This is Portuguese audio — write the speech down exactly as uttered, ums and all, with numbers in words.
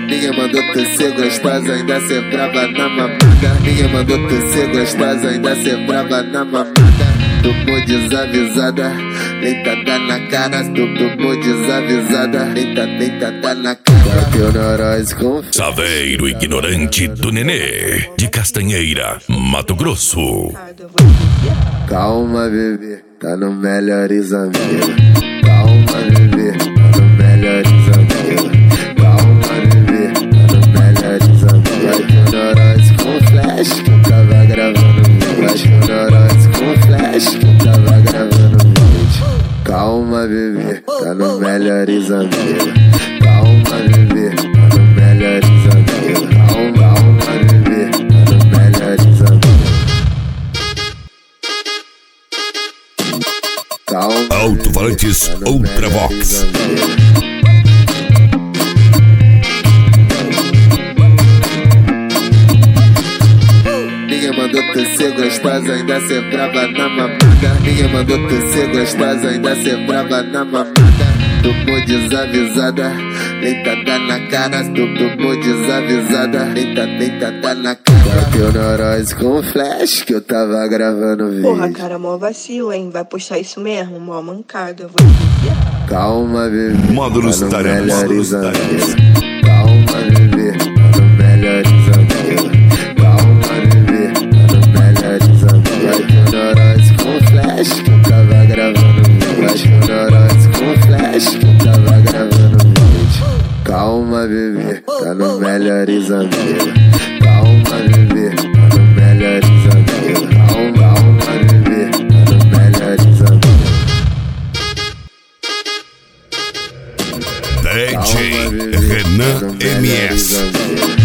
Ninguém mandou tu ser gostosa, ainda ser brava na mamada. Ninguém mandou tu ser gostosa, ainda ser brava na mamada. Tomou desavisada, deitada na cara. Tomou desavisada, deita, deitada na cara. Bateu neurose com Saveiro ignorante do Nenê, de Castanheira, Mato Grosso. Calma, bebê, tá no Melhores Amigos. Calma, bebê, tá no Melhores Amigos. Calma, bebê, tá no Melhores Amigos. Bateu neurose com flash, que eu tava gravando vídeo. Bateu neurose com flash, que eu tava gravando vídeo. Calma, bebê, tá no Melhores Amigos. Calma, bebê, tá no Melhores Amigos. Calma, calma, bebê, tá no Melhores Amigos. Calma, Alto-falantes bebê, tá no Ultravox. Melhores Amigos. Ninguém mandou tu ser gostosa, ainda ser brava na mamada. Ninguém mandou tu ser gostosa, ainda ser brava na mamada. Tomou desavisada, deitada na cara. Tomou desavisada, deita, deitada na cara. Bateu neurose com flash, que eu tava gravando vídeo. Porra, cara, mó vacilo, hein? Vai puxar isso mesmo, mó mancada. Eu vou te Calma, bebê, Módulos tá no tarefas, Melhores módulos Amigos. Calma, bebê, tá no Melhores Amigos. Calma, bebê, tá no Melhores Amigos. Bateu neurose com flash, que eu tava gravando vídeo. Bateu neurose com flash, que eu tava gravando vídeo. Calma, bebê, tá no Melhores Amigos. Calma, bebê, tá no Melhores Amigos. Calma, calma, bebê, tá no Melhores Amigos. D J Renan M S.